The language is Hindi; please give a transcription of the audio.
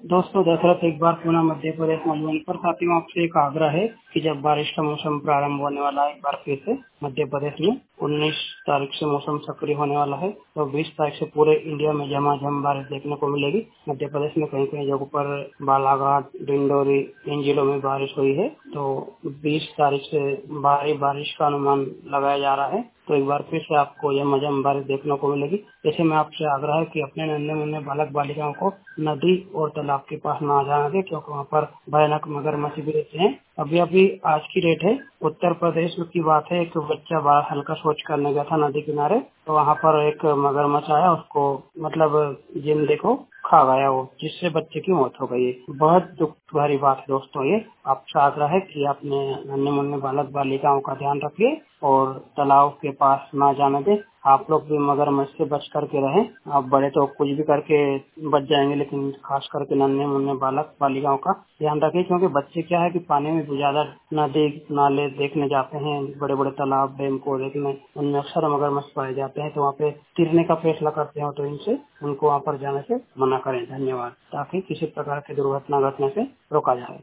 दोस्तों, दशरथ एक बार पुनः मध्य प्रदेश मधुबनी पर साथियों आपसे एक आग्रह है कि जब बारिश का मौसम प्रारंभ होने वाला है एक बार फिर से मध्य प्रदेश में 19 तारीख से मौसम सक्रिय होने वाला है, तो 20 तारीख से पूरे इंडिया में झमाझम बारिश देखने को मिलेगी। मध्य प्रदेश में कहीं कहीं जगहों पर बालाघाट, डिंडोरी इन जिलों में बारिश हुई है, तो 20 तारीख से भारी बारिश का अनुमान लगाया जा रहा है। तो एक बार फिर से आपको झमाझम बारिश देखने को मिलेगी। ऐसे में आपसे आग्रह है कि अपने नन्हे मुन्ने बालक बालिकाओं को नदी और तालाब के पास ना जाने दे, क्योंकि वहाँ पर भयानक मगरमच्छ भी रहते हैं। अभी आज की डेट है, उत्तर प्रदेश की बात है। एक बच्चा बाहर हल्का शौच करने गया था नदी किनारे, तो वहाँ पर एक मगरमच्छ आया, उसको मतलब जिन देखो खा गया वो, जिससे बच्चे की मौत हो गई। बहुत दुख भरी बात है दोस्तों। ये आपसे आग्रह है कि अपने नन्हे मुन्ने बालक बालिकाओं का ध्यान रखिए और तालाब के पास ना जाने दें। आप लोग भी मगरमच्छ से बच करके रहें। आप बड़े तो कुछ भी करके बच जाएंगे, लेकिन खास करके नन्हे मुन्ने बालक बालिकाओं का ध्यान रखें, क्योंकि बच्चे क्या है कि पानी में ज्यादा नदी नाले देखने जाते हैं, बड़े बड़े तालाब डैम को देखने, उनमें अक्सर मगरमच्छ पाए जाते हैं, तो वहाँ पे तिरने का फैसला करते हो, तो इनसे उनको वहाँ पर जाने से मना करें। धन्यवाद। ताकि किसी प्रकार की दुर्घटना घटने से रोका जाए।